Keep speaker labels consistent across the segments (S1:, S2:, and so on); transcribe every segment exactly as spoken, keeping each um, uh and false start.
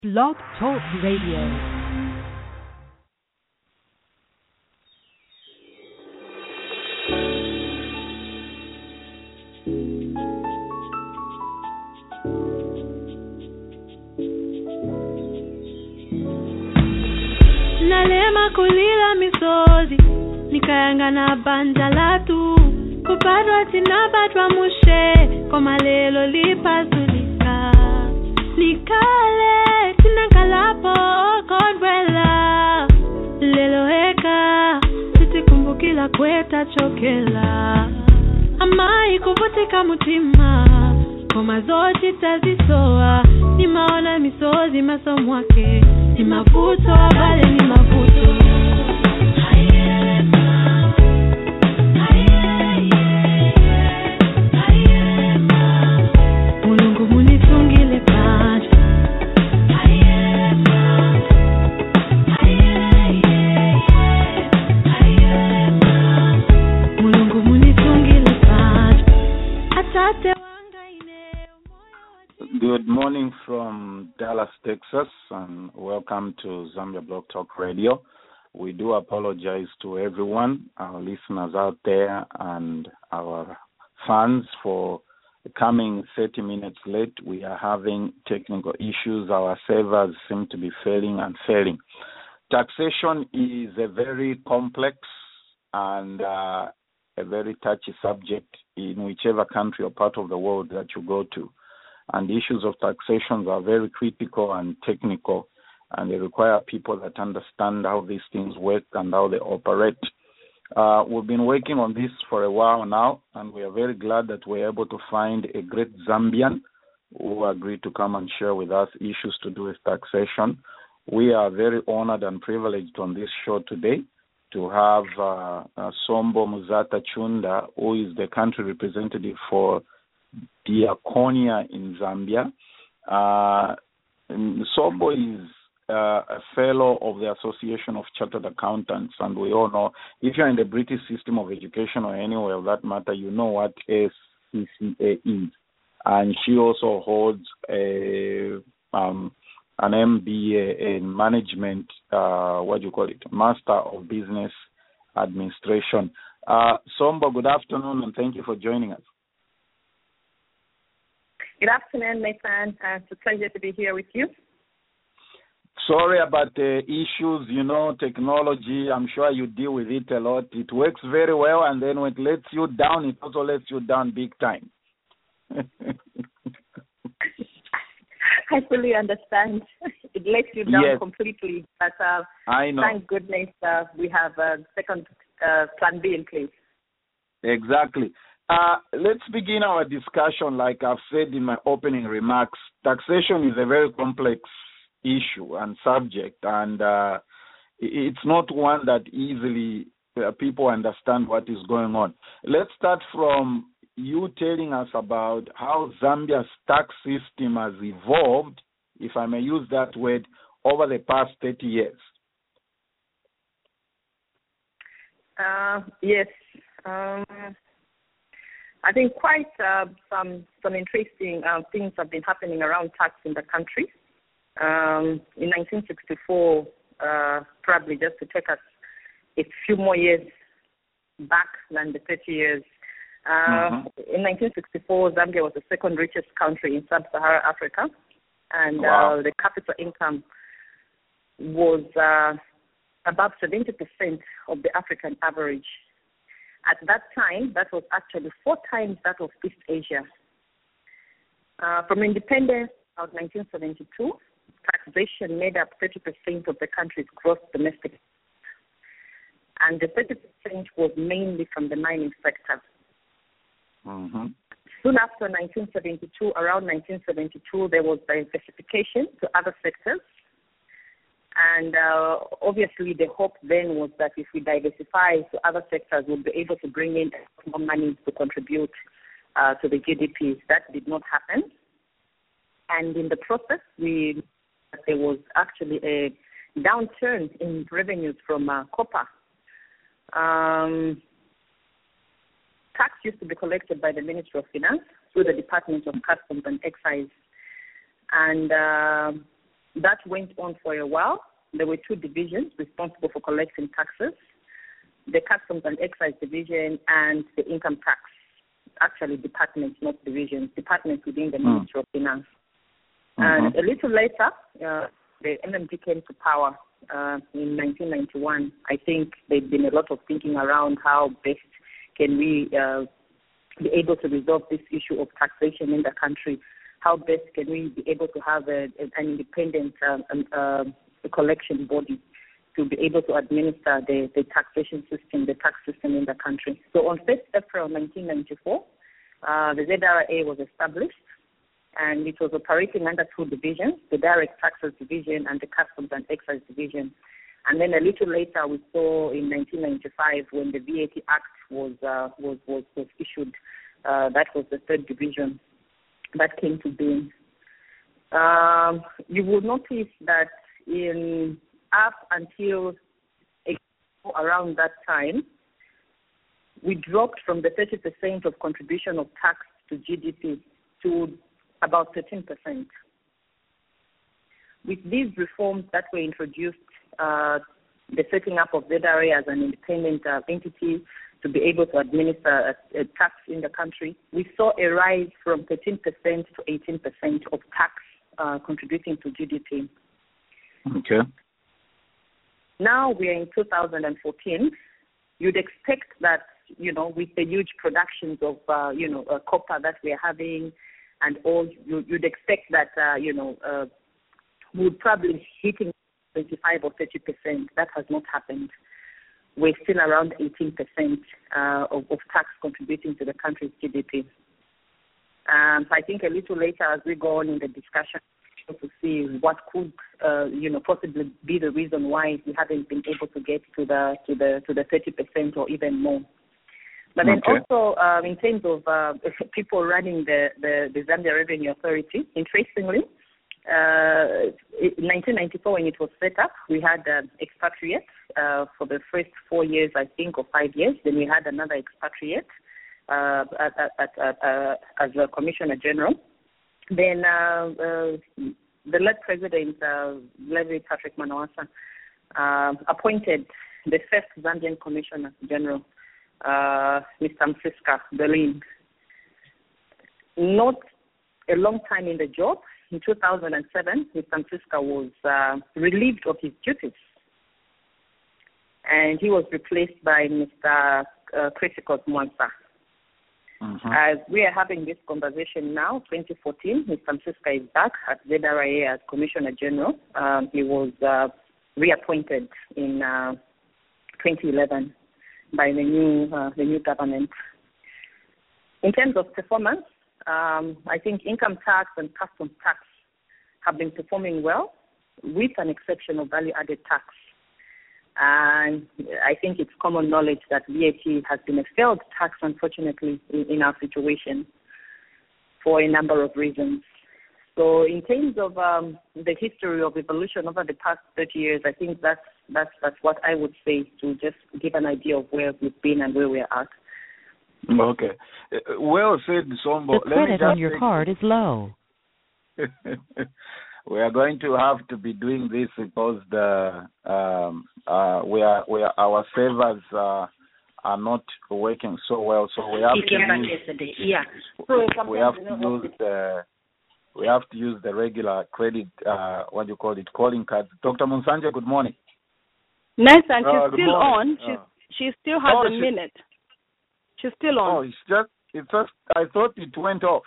S1: Blog Talk Radio.
S2: Nalema kulila misozi nikayanga na banja latu kupadwa tinapatwa mushe kwa malelo lipazulika nikale tinakalapo kodwela lelo heka titikumbukila kweta chokela amai kuvutika mutima koma zote tazisoa ni maona misozi masomwake ni mavuto bale ni mavuto Mulungu munifungile paja Mulungu munifungile paja atate.
S3: Good morning from Dallas, Texas, and welcome to Zambia Blog Talk Radio. We do apologize to everyone, our listeners out there, and our fans for coming thirty minutes late. We are having technical issues. Our servers seem to be failing and failing. Taxation is a very complex and uh, a very touchy subject in whichever country or part of the world that you go to. And the issues of taxation are very critical and technical, and they require people that understand how these things work and how they operate. Uh, we've been working on this for a while now, and we are very glad that we're able to find a great Zambian who agreed to come and share with us issues to do with taxation. We are very honored and privileged on this show today to have uh, uh, Sombo Muzata Chunda, who is the country representative for Diakonia in Zambia. Uh, Sombo is uh, a fellow of the Association of Chartered Accountants, and we all know, if you're in the British system of education or anywhere of that matter, you know what A C C A is. And she also holds a um, an M B A in management, uh, what do you call it, Master of Business Administration. Uh, Sombo, good afternoon, and thank you for joining us.
S4: Good afternoon, Nathan. Uh, it's a pleasure to be here with you.
S3: Sorry about the issues, you know, technology. I'm sure you deal with it a lot. It works very well, and then when it lets you down, it also lets you down big time.
S4: I fully understand. It lets you down
S3: yes.
S4: completely, but uh,
S3: I know.
S4: Thank goodness uh, we have a second uh, plan B in place.
S3: Exactly. Uh, let's begin our discussion. Like I've said in my opening remarks, taxation is a very complex issue and subject, and uh, it's not one that easily uh, people understand what is going on. Let's start from you telling us about how Zambia's tax system has evolved, if I may use that word, over the past thirty years.
S4: Uh, yes. Um, I think quite uh, some some interesting uh, things have been happening around tax in the country. Um, in nineteen sixty-four, uh, probably just to take us a few more years back than the thirty years, uh, mm-hmm. in nineteen sixty-four, Zambia was the second richest country in sub-Saharan Africa, and
S3: wow.
S4: uh, the capital income was uh, about seventy percent of the African average. At that time, that was actually four times that of East Asia. Uh, from independence of nineteen seventy-two, taxation made up thirty percent of the country's gross domestic, and the thirty percent was mainly from the mining sector.
S3: Mm-hmm.
S4: Soon after nineteen seventy-two, around nineteen seventy-two, there was diversification to other sectors. And uh, obviously the hope then was that if we diversify to other sectors, we'll be able to bring in more money to contribute uh, to the G D P. That did not happen. And in the process, we there was actually a downturn in revenues from uh, copper. Um, tax used to be collected by the Ministry of Finance through the Department of Customs and Excise. And uh, that went on for a while. There were two divisions responsible for collecting taxes, the Customs and Excise Division and the Income Tax. Actually, departments, not divisions, departments within the mm. Ministry of Finance. Mm-hmm. And a little later, uh, the M M D came to power uh, in nineteen ninety-one. I think there's been a lot of thinking around how best can we uh, be able to resolve this issue of taxation in the country. How best can we be able to have a, an independent um, uh, collection body to be able to administer the, the taxation system, the tax system in the country. So on first of April nineteen ninety-four, uh, the Z R A was established, and it was operating under two divisions, the Direct Taxes Division and the Customs and Excise Division. And then a little later, we saw in nineteen ninety-five when the V A T Act was uh, was, was was issued, uh, that was the third division that came to being. Um, you will notice that in up until around that time, we dropped from the thirty percent of contribution of tax to G D P to about thirteen percent. With these reforms that were introduced, uh, the setting up of Z R A as an independent uh, entity to be able to administer a, a tax in the country, we saw a rise from thirteen percent to eighteen percent of tax uh, contributing to G D P.
S3: Okay.
S4: Now we are in two thousand fourteen. You'd expect that, you know, with the huge productions of, uh, you know, uh, copper that we are having and all, you, you'd expect that, uh, you know, uh, we would probably hitting twenty-five or thirty percent. That has not happened. We're still around eighteen percent uh, of, of tax contributing to the country's G D P. Um, so I think a little later as we go on in the discussion, to see what could, uh, you know, possibly be the reason why we haven't been able to get to the to the to the thirty percent or even more. But then
S3: okay.
S4: also um, in terms of uh, people running the, the, the Zambia Revenue Authority, interestingly, uh, in nineteen ninety-four when it was set up, we had uh, expatriates uh, for the first four years, I think, or five years. Then we had another expatriate uh, at, at, at, uh, as a Commissioner General. Then uh, uh, the late President, uh, Levi Patrick Manawasa, uh, appointed the first Zambian Commissioner General, uh, Mister Msiska Berlin. Not a long time in the job. In two thousand seven, Mister Msiska was uh, relieved of his duties, and he was replaced by Mister Uh, Kritikos Mwansa. Mm-hmm. As we are having this conversation now, twenty fourteen, Mister Msiska is back at Z R A as Commissioner General. Um, he was uh, reappointed in uh, twenty eleven by the new uh, the new government. In terms of performance, um, I think income tax and customs tax have been performing well, with an exception of value-added tax. And I think it's common knowledge that V A T has been a failed tax, unfortunately, in, in our situation for a number of reasons. So in terms of um, the history of evolution over the past thirty years, I think that's, that's, that's what I would say to just give an idea of where we've been and where we're at.
S3: Okay. Well said, Sombo.
S1: The credit on your card is low.
S3: We are going to have to be doing this because the um, uh, we are we are our servers uh, are not working so well, so we have to use,
S4: yesterday. Yeah.
S3: So we have to use the we have to use the regular credit. Uh, what do you call it? Calling cards. Doctor Munsanja, good morning.
S5: Nice, and she's
S3: uh,
S5: still on. She's
S3: uh,
S5: she still has
S3: oh,
S5: a
S3: she,
S5: minute. She's still on.
S3: Oh, it's just it's just I thought it went off.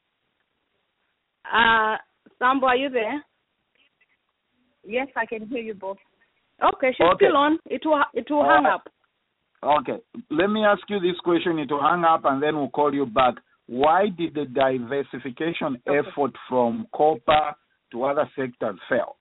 S5: Uh. Sambo, are you there?
S4: Yes, I can hear you both.
S5: Okay, she's
S3: okay.
S5: still on. It will it will uh, hang up.
S3: Okay. Let me ask you this question. It will hang up and then we'll call you back. Why did the diversification okay. effort from copper to other sectors fail?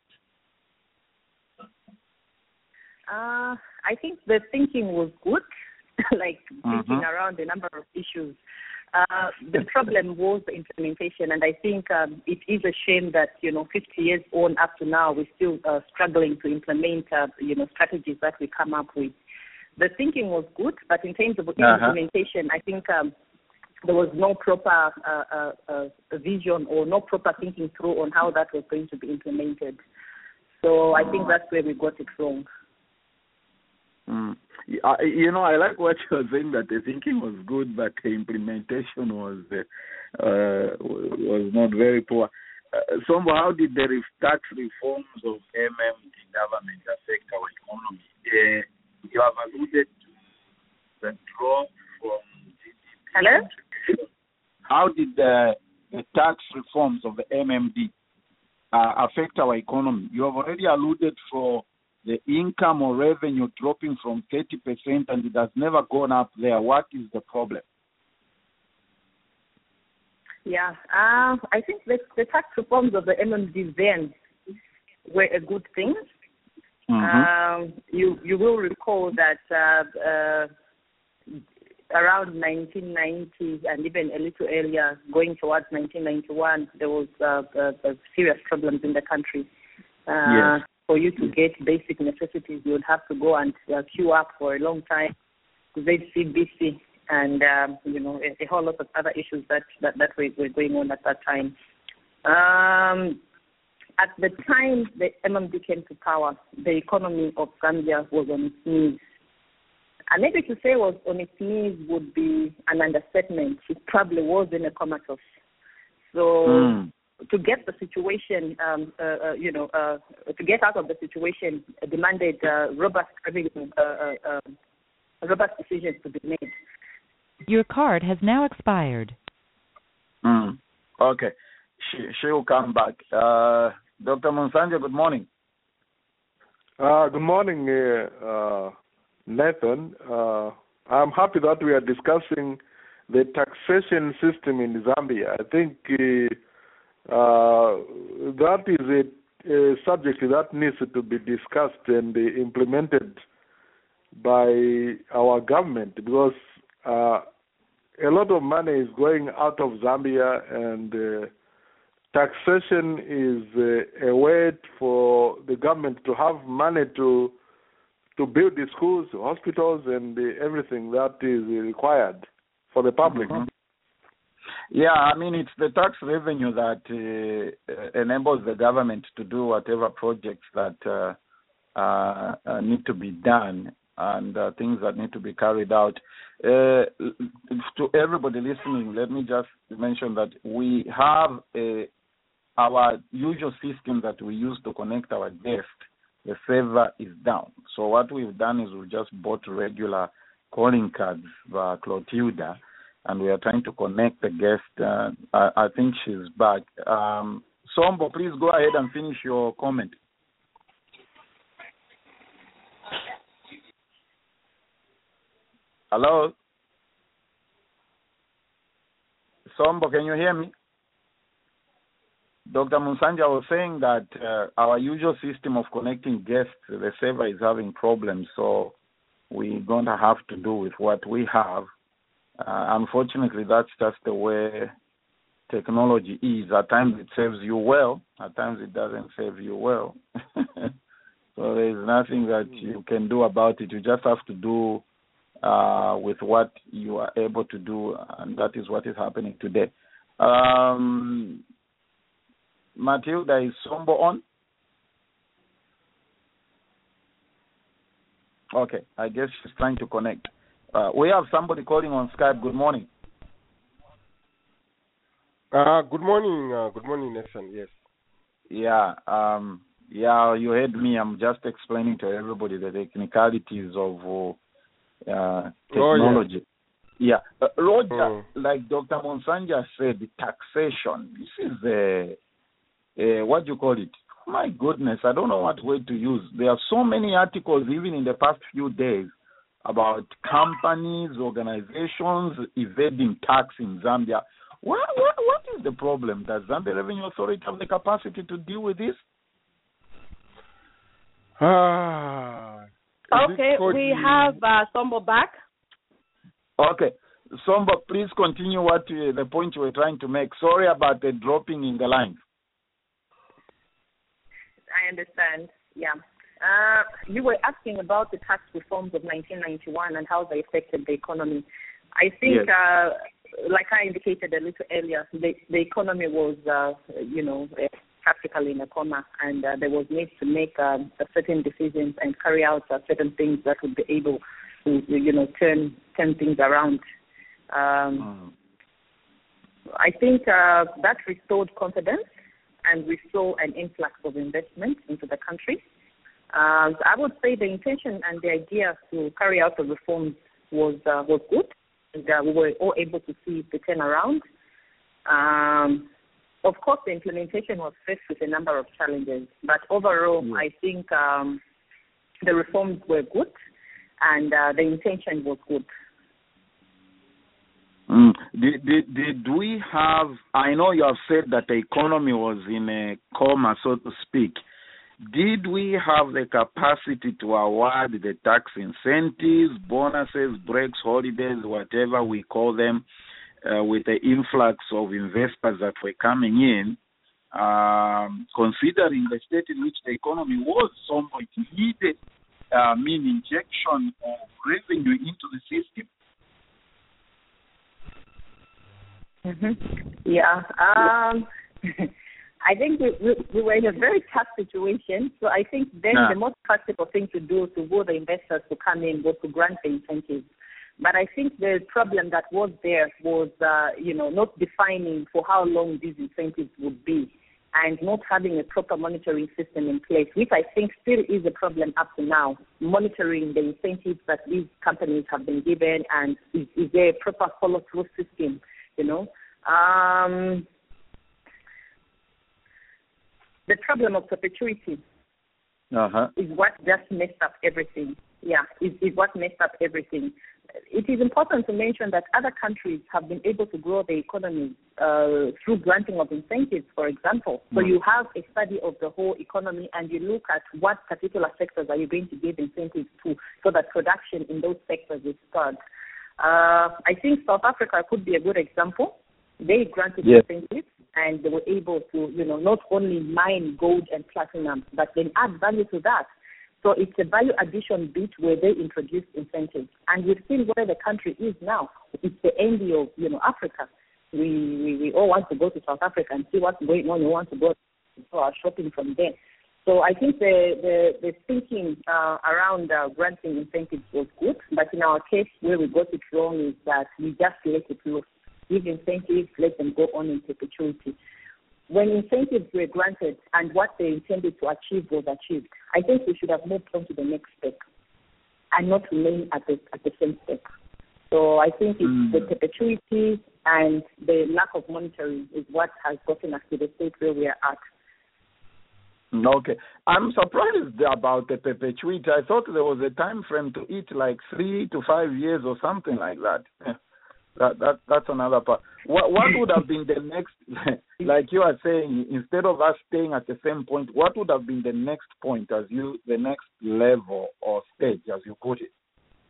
S4: Uh, I think the thinking was good, like
S3: mm-hmm.
S4: thinking around a number of issues. Uh, the problem was the implementation, and I think um, it is a shame that, you know, fifty years on up to now, we're still uh, struggling to implement, uh, you know, strategies that we come up with. The thinking was good, but in terms of uh-huh. implementation, I think um, there was no proper uh, uh, uh, vision or no proper thinking through on how that was going to be implemented. So I think that's where we got it wrong.
S3: Mm. You know, I like what you were saying, that the thinking was good, but the implementation was uh, uh, was not very poor. Uh, so how did the tax reforms of M M D government affect our economy? Uh, you have alluded to the drop from G D P.
S4: Hello?
S3: How did the, the tax reforms of the M M D uh, affect our economy? You have already alluded for the income or revenue dropping from thirty percent, and it has never gone up there. What is the problem?
S4: Yeah, uh, I think the, the tax reforms of the M M D then were a good thing. Mm-hmm. Um, you you will recall that uh, uh, around nineteen ninety and even a little earlier, going towards nineteen ninety-one, there was uh, uh, uh, serious problems in the country. Uh, yes. For you to get basic necessities, you would have to go and uh, queue up for a long time, Z C B C, and um, you know a, a whole lot of other issues that that, that were, were going on at that time. Um, at the time the M M D came to power, the economy of Zambia was on its knees. And maybe to say was on its knees would be an understatement. It probably was in a comatose. So mm. to get the situation, um, uh, uh, you know, uh, to get out of the situation, uh, demanded uh, robust, uh, uh, uh, robust decisions to be made.
S1: Your card has now expired.
S3: Mm. Okay, she she will come back. Uh, Doctor Monsanja, good morning.
S6: Uh, good morning, uh, uh, Nathan. Uh, I'm happy that we are discussing the taxation system in Zambia. I think uh, uh, that is a, a subject that needs to be discussed and uh, implemented by our government, because uh, a lot of money is going out of Zambia, and uh, taxation is uh, a way for the government to have money to to build the schools, hospitals, and uh, everything that is required for the public.
S3: Mm-hmm. Yeah, I mean, it's the tax revenue that uh, enables the government to do whatever projects that uh, uh, uh, need to be done and uh, things that need to be carried out. Uh, to everybody listening, let me just mention that we have a, our usual system that we use to connect our guest. The server is down. So what we've done is we've just bought regular calling cards via Clotilda, and we are trying to connect the guest. Uh, I, I think she's back. Um, Sombo, please go ahead and finish your comment. Hello? Sombo, can you hear me? Doctor Monsanja was saying that uh, our usual system of connecting guests, the server is having problems, so we're going to have to do with what we have. Uh, unfortunately, that's just the way technology is. At times it serves you well, at times it doesn't serve you well. So there's nothing that you can do about it. You just have to do uh, with what you are able to do, and that is what is happening today. Um, Matilda, is Sombo on? Okay, I guess she's trying to connect. Uh, we have somebody calling on Skype. Good morning.
S7: Uh, good morning. Uh, good morning, Nathan. Yes.
S3: Yeah. Um, yeah, you heard me. I'm just explaining to everybody the technicalities of uh, technology. Oh, yeah. yeah. Uh, Roger, mm. like Doctor Monsanja said, taxation. This is a, a, what do you call it? My goodness, I don't know what word to use. There are so many articles, even in the past few days, about companies, organizations evading tax in Zambia. What, what, what is the problem? Does Zambia Revenue Authority have the capacity to deal with this?
S7: Ah.
S5: Okay, we have uh, Sombo back.
S3: Okay. Sombo, please continue what uh, the point you were trying to make. Sorry about the dropping in the line.
S4: I understand. Yeah. Uh, you were asking about the tax reforms of nineteen ninety-one and how they affected the economy. I think, yes. uh, like I indicated a little earlier, the, the economy was, uh, you know, practically in a coma, and uh, there was need to make um, certain decisions and carry out uh, certain things that would be able to, you know, turn turn things around. Um, mm. I think uh, that restored confidence, and we saw an influx of investment into the country. Uh, so I would say the intention and the idea to carry out the reforms was uh, was good, and uh, we were all able to see the turnaround. Um, of course, the implementation was faced with a number of challenges, but overall, yeah. I think um, the reforms were good, and uh, the intention was good.
S3: Mm. Did, did, did we have, I know you have said that the economy was in a coma, so to speak. Did we have the capacity to award the tax incentives, bonuses, breaks, holidays, whatever we call them, uh, with the influx of investors that were coming in, um, considering the state in which the economy was, somewhat needed, uh, mean injection of revenue into the system?
S4: Mm-hmm. Yeah. Um, I think we, we, we were in a very tough situation. So I think then nah. the most practical thing to do to woo the investors to come in was to grant the incentives. But I think the problem that was there was, uh, you know, not defining for how long these incentives would be, and not having a proper monitoring system in place, which I think still is a problem up to now, monitoring the incentives that these companies have been given, and is, is there a proper follow-through system, you know. Um, the problem of perpetuity uh-huh. is what just messed up everything. Yeah, is, is what messed up everything. It is important to mention that other countries have been able to grow their economies uh, through granting of incentives, for example. So you have a study of the whole economy, and you look at what particular sectors are you going to give incentives to, so that production in those sectors is spurred. Uh, I think South Africa could be a good example. They granted yes. incentives, and they were able to, you know, not only mine gold and platinum, but then add value to that. So it's a value addition bit where they introduced incentives. And we've seen where the country is now. It's the envy of, you know, Africa. We, we we all want to go to South Africa and see what's going on. We want to go to our shopping from there. So I think the, the, the thinking uh, around uh, granting incentives was good. But in our case, where we got it wrong is that we just let it loose. Give incentives, let them go on in perpetuity. When incentives were granted and what they intended to achieve was achieved, I think we should have moved on to the next step and not remain at the at the same step. So I think it's mm. the perpetuity and the lack of monitoring is what has gotten us to the state where we are at.
S3: Okay. I'm surprised about the perpetuity. I thought there was a time frame to it, like three to five years or something like that. That that that's another part. What what would have been the next, like you are saying, instead of us staying at the same point, what would have been the next point, as you the next level or stage, as you put it?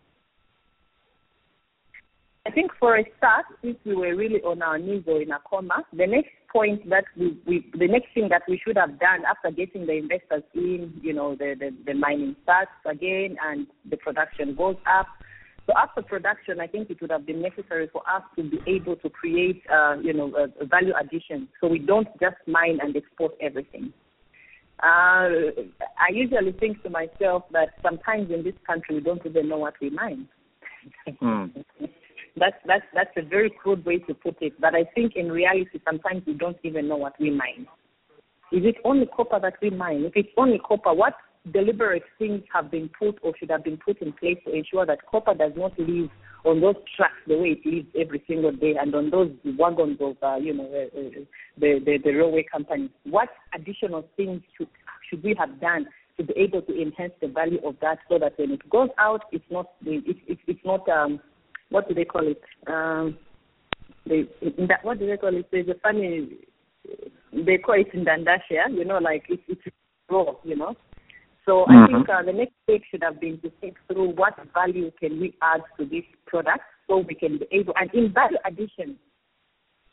S4: I think for a start, if we were really on our knees or in a coma, the next point that we, we the next thing that we should have done after getting the investors in, you know, the the, the mining starts again and the production goes up. So after production, I think it would have been necessary for us to be able to create, uh, you know, a, a value addition. So we don't just mine and export everything. Uh, I usually think to myself that sometimes in this country we don't even know what we mine. Mm. that's that's that's a very crude way to put it. But I think in reality, sometimes we don't even know what we mine. Is it only copper that we mine? If it's only copper, what deliberate things have been put or should have been put in place to ensure that copper does not live on those tracks the way it lives every single day, and on those wagons of, uh, you know, uh, uh, the, the the railway company? What additional things should should we have done to be able to enhance the value of that, so that when it goes out, it's not it's it's, it's not um what do they call it um they in that what do they call it? There's a funny they call it in Dandashia, you know, like it's it's raw, you know. So I mm-hmm. think uh, the next step should have been to think through what value can we add to this product, so we can be able, and in value addition,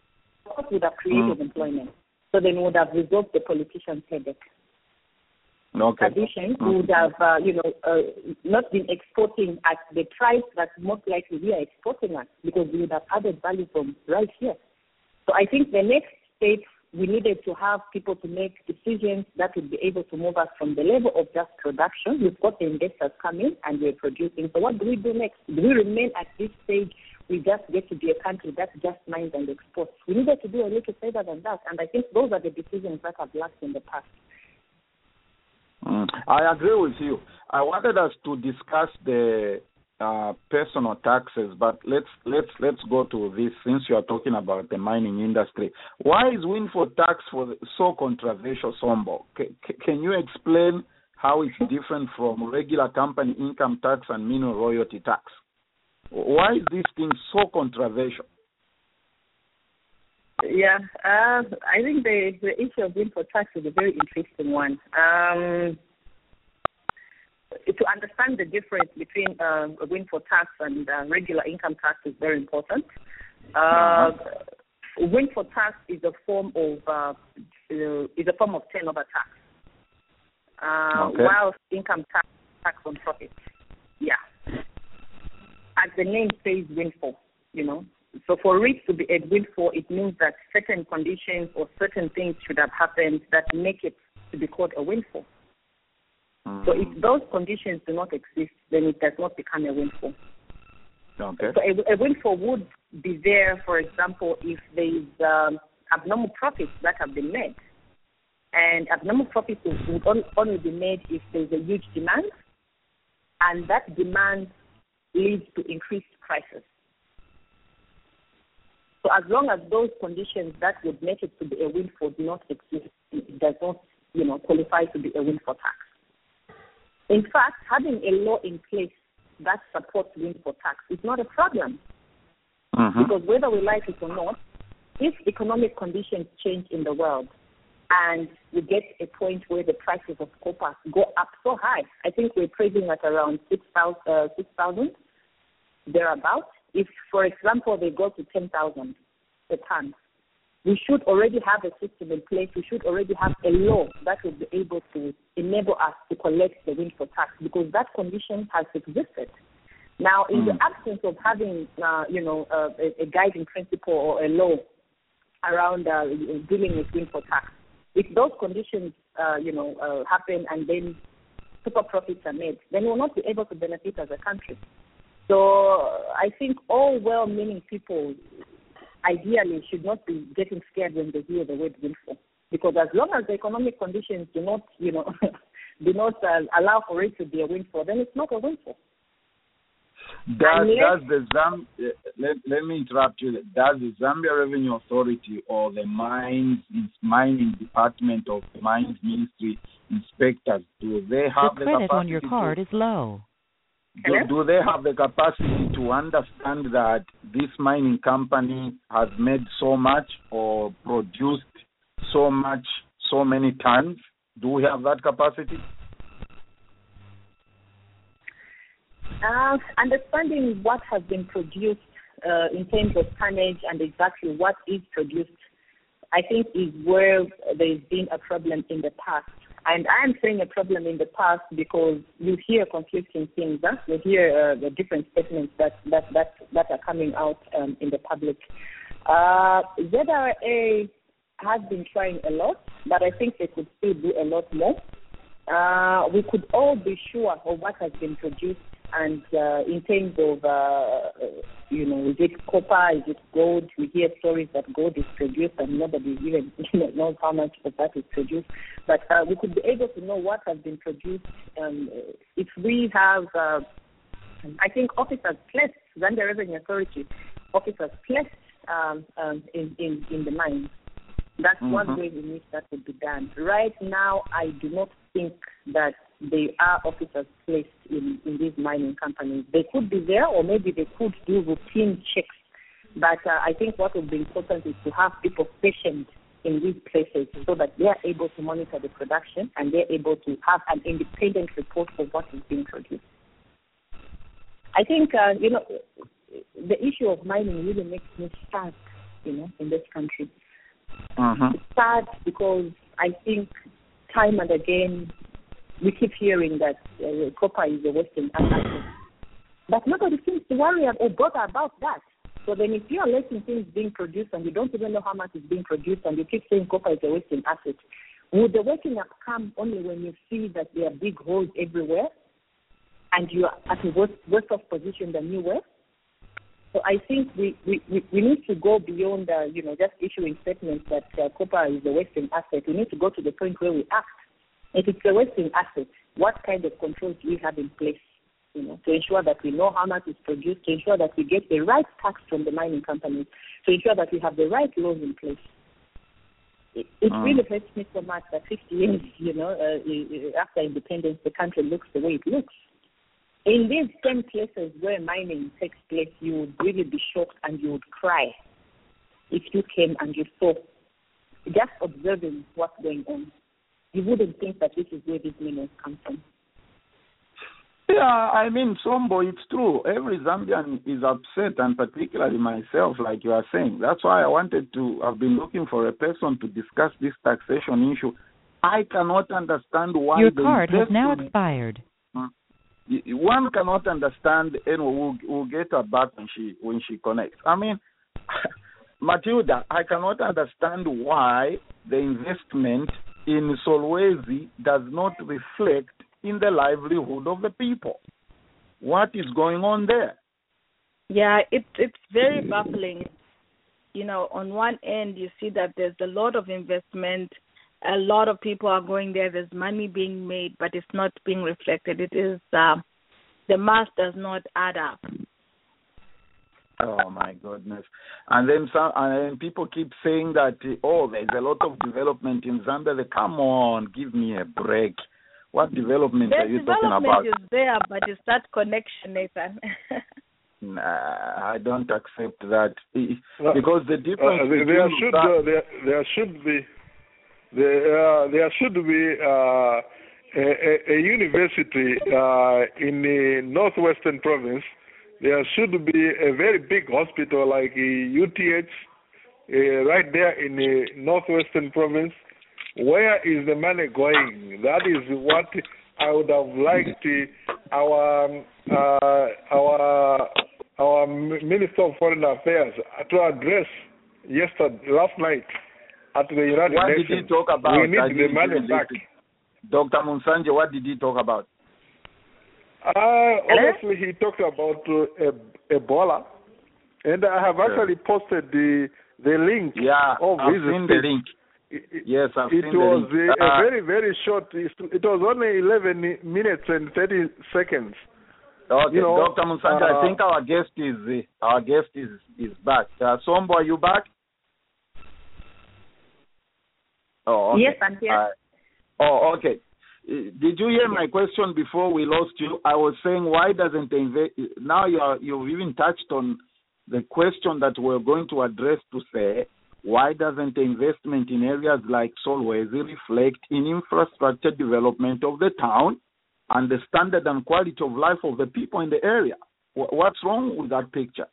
S4: what would have created mm-hmm. employment? So then we would have resolved the politician's headache.
S3: okay.
S4: conditions,
S3: Mm-hmm.
S4: we would have, uh, you know, uh, not been exporting at the price that most likely we are exporting at, because we would have added value from right here. So I think the next step, we needed to have people to make decisions that would be able to move us from the level of just production. We've got the investors coming and we're producing. So what do we do next? Do we remain at this stage? We just get to be a country that just mines and exports. We needed to do a little further than that. And I think those are the decisions that have lapsed in the past.
S3: Mm, I agree with you. I wanted us to discuss the uh, personal taxes, but let's let's let's go to this since you are talking about the mining industry. Why is windfall tax for the, so controversial, Sombo? C- c- can you explain how it's different from regular company income tax and mineral royalty tax? Why is this thing so controversial?
S4: Yeah, uh, I think the, the issue of windfall tax is a very interesting one. Um, to understand the difference between uh, windfall tax and uh, regular income tax is very important. Uh, uh-huh. Windfall tax is a form of uh, is a form of turnover tax, uh, okay. while income tax tax on profit. Yeah, as the name says, windfall. You know. So for it to be a windfall, it means that certain conditions or certain things should have happened that make it to be called a windfall. Mm. So if those conditions do not exist, then it does not become a windfall.
S3: Okay.
S4: So a, a windfall would be there, for example, if there is um, abnormal profits that have been made. And abnormal profits would only be made if there is a huge demand, and that demand leads to increased prices. So as long as those conditions that would make it to be a windfall do not exist, it does not, you know, qualify to be a windfall tax. In fact, having a law in place that supports windfall tax is not a problem. Mm-hmm. Because whether we like it or not, if economic conditions change in the world and we get a point where the prices of copper go up so high, I think we're trading at around six thousand, uh, six thousand thereabouts. If, for example, they go to ten thousand a ton, we should already have a system in place. We should already have a law that will be able to enable us to collect the windfall tax, because that condition has existed. Now, in mm. the absence of having, uh, you know, uh, a, a guiding principle or a law around uh, dealing with windfall tax, if those conditions, uh, you know, uh, happen and then super profits are made, then we'll not be able to benefit as a country. So I think all well-meaning people ideally should not be getting scared when they hear the word windfall, because as long as the economic conditions do not, you know, do not uh, allow for it to be a windfall, then it's not a windfall.
S3: Does, does the Zam, let, let me interrupt you. Does the Zambia Revenue Authority or the mines mining department of the mines ministry inspectors, do they have
S1: the
S3: the
S1: credit
S3: capacity
S1: on your card
S3: to,
S1: is low?
S3: Do, do they have the capacity to understand that this mining company has made so much or produced so much, so many tons? Do we have that capacity?
S4: Uh, understanding what has been produced uh, in terms of tonnage and exactly what is produced, I think is where there's been a problem in the past. And I am saying a problem in the past because you hear conflicting things. Huh? You hear uh, the different statements that, that, that, that are coming out um, in the public. Uh, Z R A has been trying a lot, but I think they could still do a lot more. Uh, we could all be sure of what has been produced, and uh, in terms of, uh, you know, is it copper, is it gold? We hear stories that gold is produced and nobody even knows how much of that is produced. But uh, we could be able to know what has been produced um, if we have, uh, I think, officers placed, Zambia Revenue Authority, officers placed um, um, in, in, in the mines. That's mm-hmm. one way in which that would be done. Right now, I do not think that there are officers placed in, in these mining companies. They could be there, or maybe they could do routine checks. But uh, I think what would be important is to have people stationed in these places so that they are able to monitor the production and they're able to have an independent report of what is being produced. I think, uh, you know, the issue of mining really makes me sad, you know, in this country.
S3: Uh-huh.
S4: It's sad because I think time and again we keep hearing that uh, copper is a Western asset. But nobody seems to worry or bother about that. So then if you are letting things being produced and you don't even know how much is being produced and you keep saying copper is a Western asset, would the waking up come only when you see that there are big holes everywhere and you are at a worse, worse off position than you were? So I think we, we, we need to go beyond, uh, you know, just issuing statements that uh, copper is a Western asset. We need to go to the point where we act. If it's a Western asset, what kind of controls do we have in place, you know, to ensure that we know how much is produced, to ensure that we get the right tax from the mining companies, to ensure that we have the right laws in place. It, it um. really hurts me so much that fifty years, you know, uh, after independence, the country looks the way it looks. In these same places where mining takes place, you would really be shocked and you would cry if you came and you saw, just observing what's going on. You wouldn't think that this is where these minerals come from.
S3: Yeah, I mean, Sombo, it's true. Every Zambian is upset, and particularly myself, like you are saying. That's why I wanted to, I've been looking for a person to discuss this taxation issue. I cannot understand why...
S1: Your card has now expired.
S3: One cannot understand, and we'll, we'll get her back when she, when she connects. I mean, Matilda, I cannot understand why the investment in Solwezi does not reflect in the livelihood of the people. What is going on there?
S5: Yeah, it, it's very baffling. You know, on one end, you see that there's a lot of investment. A lot of people are going there. There's money being made, but it's not being reflected. It is, uh, the math does not add up.
S3: Oh, my goodness. And then some, and then people keep saying that, oh, there's a lot of development in Zambia. They, come on, give me a break. What development
S5: There's
S3: are you talking about?
S5: Development is there, but it's that connection, Nathan.
S3: Nah, I don't accept that. Because the difference
S6: uh, there, there should uh, there, there should be there, uh, there should be uh, a, a university uh, in the northwestern province. There should be a very big hospital like U T H uh, right there in the northwestern province. Where is the money going? That is what I would have liked our uh, our our Minister of Foreign Affairs to address yesterday, last night at the United
S3: what
S6: Nations.
S3: What did he talk about?
S6: We need
S3: I
S6: the money back.
S3: Doctor Munsanje, what did he talk about?
S6: Uh, honestly, he talked about uh, Ebola, and I have actually posted the the link
S3: yeah,
S6: of
S3: I've
S6: his
S3: seen
S6: speech.
S3: the link.
S6: It,
S3: yes, I've
S6: it
S3: seen
S6: was
S3: the link.
S6: a, a
S3: Uh,
S6: very, very short. It was only eleven minutes and thirty seconds.
S3: Okay,
S6: you know,
S3: Doctor Munsanje,
S6: uh,
S3: I think our guest is uh, our guest is is back. Uh, Sombo, are you back? Oh, okay.
S4: Yes, I'm here.
S3: Uh, oh, okay. Uh, Did you hear my question before we lost you? I was saying, why doesn't the inve- now you are, you've even touched on the question that we're going to address to say, why doesn't the investment in areas like Solwezi reflect in infrastructure development of the town and the standard and quality of life of the people in the area? Wh- What's wrong with that picture?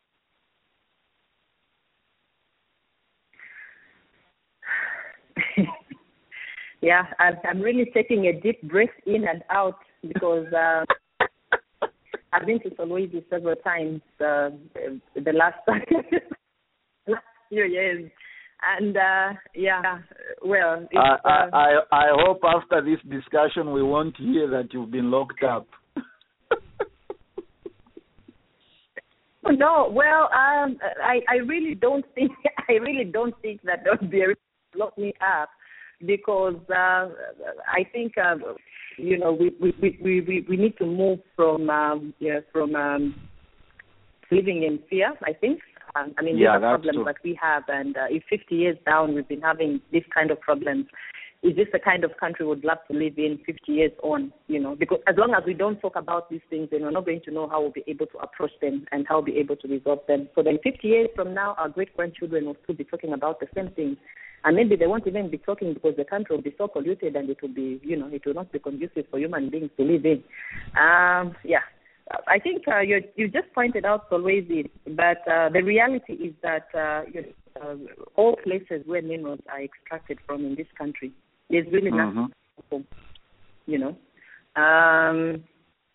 S4: Yeah, I'm, I'm really taking a deep breath in and out because uh, I've been to Solwezi several times uh, the last last few years, and uh, yeah, well, it's,
S3: I, I,
S4: uh,
S3: I I hope after this discussion we won't hear that you've been locked up.
S4: no, well, um, I I really don't think I really don't think that there would be a reason to lock me up. Because uh, I think uh, you know we, we, we, we, we need to move from um, yeah, from um, living in fear. I think um, I mean
S3: yeah,
S4: these are problems
S3: true.
S4: that we have, and uh, if fifty years down we've been having this kind of problems, is this the kind of country we would love to live in fifty years on? You know, because as long as we don't talk about these things, then we're not going to know how we'll be able to approach them and how we'll be able to resolve them. So then, fifty years from now, our great grandchildren will still be talking about the same things. And maybe they won't even be talking because the country will be so polluted and it will be, you know, it will not be conducive for human beings to live in. Um, yeah, I think uh, you you just pointed out Solwezi, but uh, the reality is that uh, you know, uh, all places where minerals are extracted from in this country, there's really
S3: mm-hmm.
S4: nothing, you know. Um,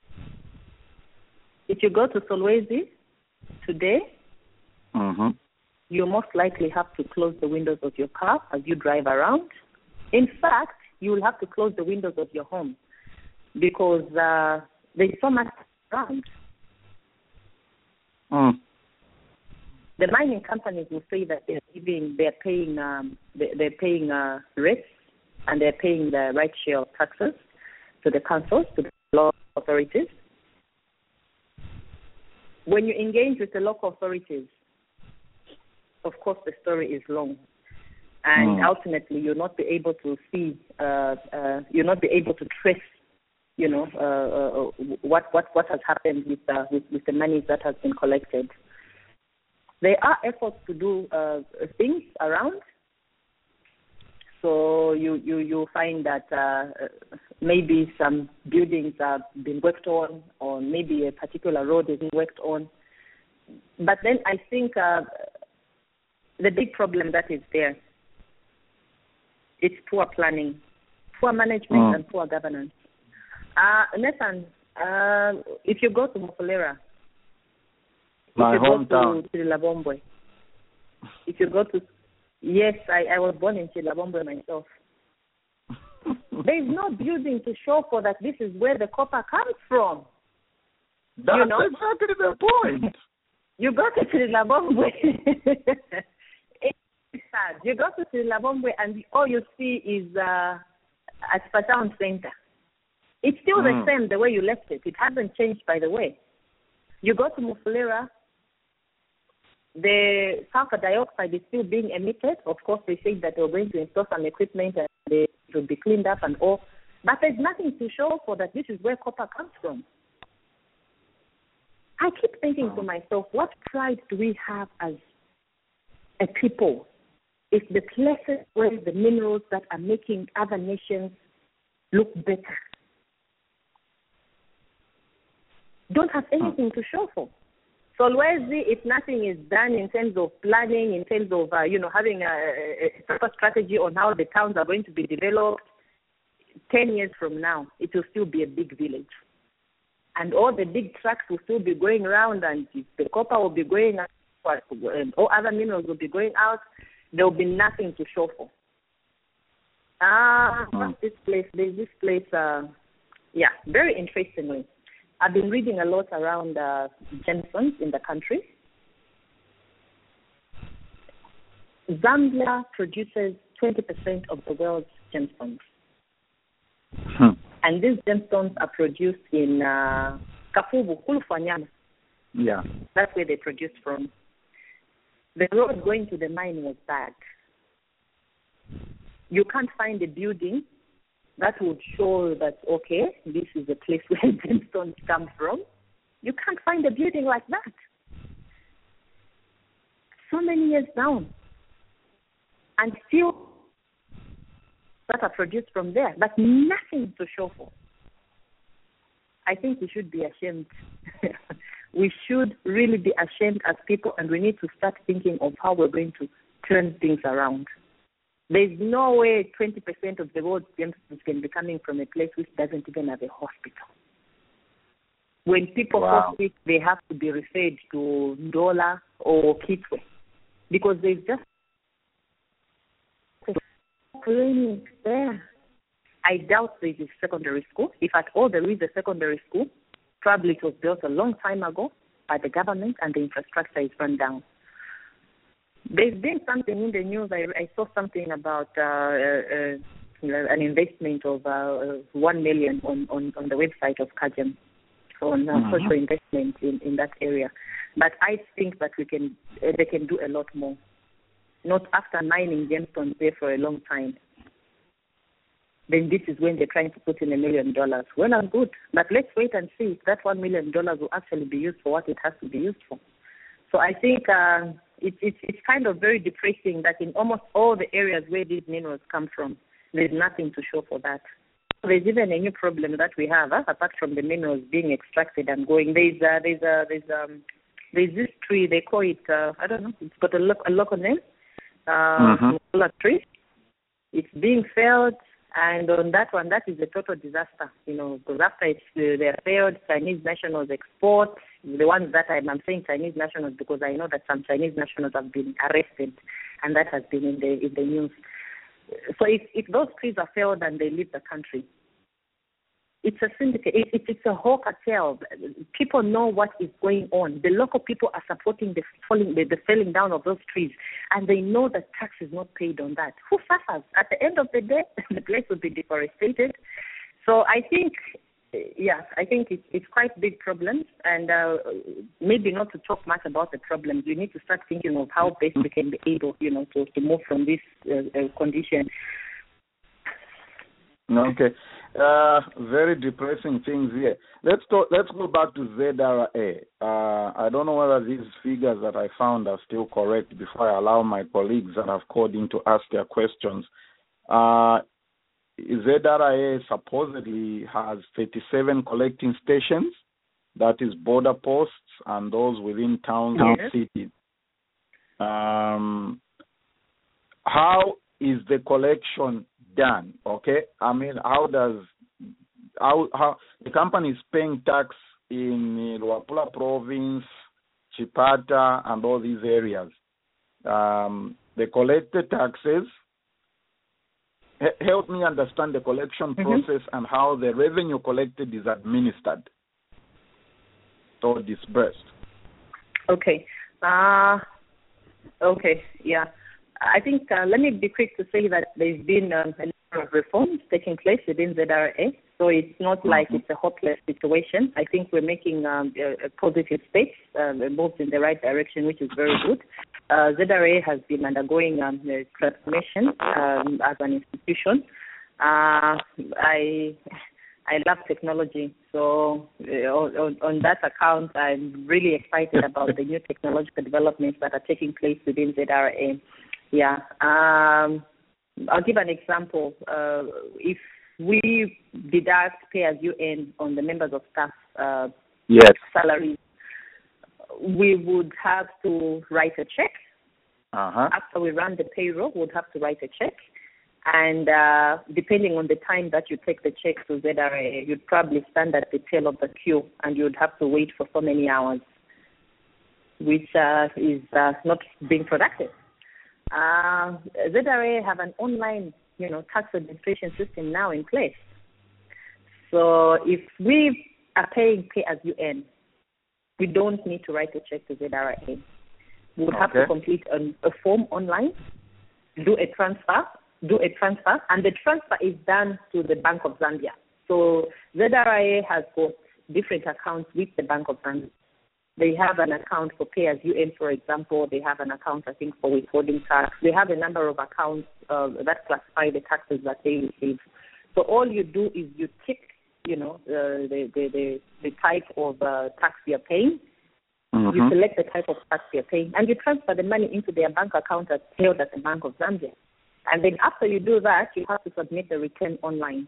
S4: if you go to Solwezi today,
S3: Mm-hmm.
S4: you most likely have to close the windows of your car as you drive around. In fact, you will have to close the windows of your home because uh, there's so much around.
S3: Mm.
S4: The mining companies will say that they're giving, they're paying, um, they, they're paying uh, rates and they're paying the right share of taxes to the councils, to the local authorities. When you engage with the local authorities, of course, the story is long, and
S3: Mm.
S4: ultimately, you'll not be able to see, uh, uh, you'll not be able to trace, you know, uh, uh, what what what has happened with, uh, with with the money that has been collected. There are efforts to do uh, things around, so you you you find that uh, maybe some buildings have been worked on, or maybe a particular road is being worked on. But then I think. Uh, The big problem that is there, it's poor planning, poor management,
S3: Mm.
S4: and poor governance. Uh, Nathan, uh, if you go to Mokolera,
S3: My
S4: if you
S3: hometown.
S4: go to Chilabombwe, if you go to, yes, I, I was born in Chilabombwe myself. There is no building to show for that this is where the copper comes from.
S3: That's
S4: you know?
S3: exactly the point.
S4: You go to Chilabombwe. It's sad. You go to Chilabombwe and all you see is uh, a town center. It's still
S3: Mm.
S4: the same the way you left it. It hasn't changed, by the way. You go to Mufulira, the sulfur dioxide is still being emitted. Of course, they say that they were going to install some equipment and they, it will be cleaned up and all. But there's nothing to show for that this is where copper comes from. I keep thinking to myself, what pride do we have as a people if the places where the minerals that are making other nations look better don't have anything to show for? So Solwezi, if nothing is done in terms of planning, in terms of, uh, you know, having a, a proper strategy on how the towns are going to be developed, ten years from now, it will still be a big village. And all the big trucks will still be going around, and the copper will be going out, and all other minerals will be going out. There will be nothing to show for. Ah, uh, what's this place? There's this place, uh, yeah, very interestingly. I've been reading a lot around uh, gemstones in the country. Zambia produces twenty percent of the world's gemstones.
S3: Hmm.
S4: And these gemstones are produced in uh, Kafubu, Kulufanyama.
S3: Yeah.
S4: That's where they produced from. The road going to the mine was bad. You can't find a building that would show that, okay, this is a place where gemstones come from. You can't find a building like that. So many years down. And still that are produced from there, but nothing to show for. I think we should be ashamed. We should really be ashamed as people, and we need to start thinking of how we're going to turn things around. There's no way twenty percent of the world's gemstones can be coming from a place which doesn't even have a hospital. When people
S3: Wow.
S4: fall sick, they have to be referred to Ndola or Kitwe because there's just clinic there. I doubt there is a secondary school. If at all there is a secondary school, probably it was built a long time ago by the government and the infrastructure is run down. There's been something in the news. I, I saw something about uh, uh, uh, an investment of uh, one million on, on, on the website of Kagem on uh,
S3: Mm-hmm.
S4: social investment in, in that area. But I think that we can uh, they can do a lot more. Not after mining gemstones there for a long time. Then this is when they're trying to put in a million dollars. Well and good, but let's wait and see if that one million dollars will actually be used for what it has to be used for. So I think uh, it's it's it's kind of very depressing that in almost all the areas where these minerals come from, there's nothing to show for that. There's even a new problem that we have, huh? Apart from the minerals being extracted and going. There's uh, there's uh, there's um there's this tree, they call it uh, I don't know, it's got a, lo- a local name. Uh,
S3: Mhm.
S4: tree. It's being felled And on that one, that is a total disaster, you know, because after it's, uh, they are failed, Chinese nationals export, the ones that I'm, I'm saying Chinese nationals because I know that some Chinese nationals have been arrested, and that has been in the in the news. So if, if those trees are failed and they leave the country, it's a syndicate. It, it, it's a whole cartel. People know what is going on. The local people are supporting the falling, the, the felling down of those trees, and they know that tax is not paid on that. Who suffers? At the end of the day, the place will be deforested. So I think, yeah, I think it's, it's quite big problems, and uh, maybe not to talk much about the problems. You need to start thinking of how best we can be able, you know, to, to move from this uh, uh, condition.
S3: Okay. Uh, very depressing things here. Let's talk, let's go back to Z R A. Uh, I don't know whether these figures that I found are still correct before I allow my colleagues that have called in to ask their questions. Uh, Z R A supposedly has thirty-seven collecting stations, that is border posts and those within towns and
S4: Yes.
S3: cities. Um, how is the collection done? Okay, I mean, how does how how the company is paying tax in Luapula province, Chipata, and all these areas? Um, they collect the taxes. H- help me understand the collection
S4: Mhm.
S3: process and how the revenue collected is administered or disbursed.
S4: Okay. Uh, okay, yeah. I think, uh, let me be quick to say that there's been um, a number of reforms taking place within Z R A, so it's not like
S3: Mhm.
S4: it's a hopeless situation. I think we're making um, a, a positive steps, uh, moved in the right direction, which is very good. Uh, Z R A has been undergoing um, a transformation um, as an institution. Uh, I I love technology, so uh, on, on that account, I'm really excited about the new technological developments that are taking place within Z R A. Yeah. Um, I'll give an example. Uh, if we deduct pay as you earn on the members of staff uh,
S3: Yes.
S4: salaries, we would have to write a check.
S3: Uh-huh.
S4: After we run the payroll, we would have to write a check. And uh, depending on the time that you take the check to Z R A, you'd probably stand at the tail of the queue and you'd have to wait for so many hours, which uh, is uh, not being productive. Uh, Z R A have an online, you know, tax administration system now in place. So if we are paying pay as you earn, we don't need to write a check to Z R A. We would have
S3: Okay.
S4: to complete a, a form online, do a transfer, do a transfer, and the transfer is done to the Bank of Zambia. So Z R A has got different accounts with the Bank of Zambia. They have an account for pay as you earn, for example. They have an account, I think, for withholding tax. They have a number of accounts uh, that classify the taxes that they receive. So all you do is you tick, you know, uh, the, the, the, the type of uh, tax you're paying.
S3: Mhm.
S4: You select the type of tax you're paying, and you transfer the money into their bank account that's held at the Bank of Zambia. And then after you do that, you have to submit the return online.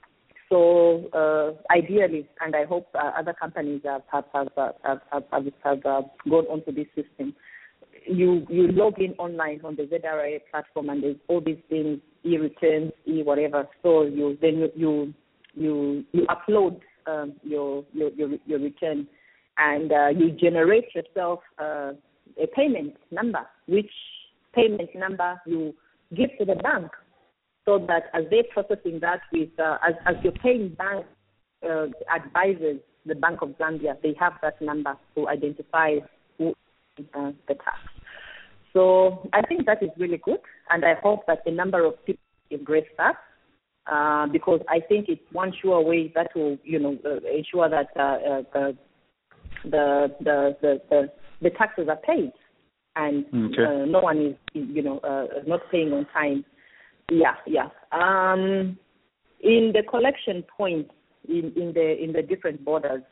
S4: So uh, ideally, and I hope uh, other companies have have have uh, have, have, have, have uh, gone onto this system. You you log in online on the Z R A platform, and there's all these things, e-returns, e-whatever. So you then you you you, you upload um, your, your your your return, and uh, you generate yourself uh, a payment number, which payment number you give to the bank, so that as they're processing that with, uh, as, as you're paying bank uh, advisors, the Bank of Zambia, they have that number to identify who uh, the tax. So I think that is really good, and I hope that the number of people embrace that, uh, because I think it's one sure way that will, you know, uh, ensure that uh, uh, the, the, the the the the taxes are paid, and
S3: Okay.
S4: uh, no one is, you know, uh, not paying on time. Yeah, yeah. Um, in the collection points in, in the in the different borders,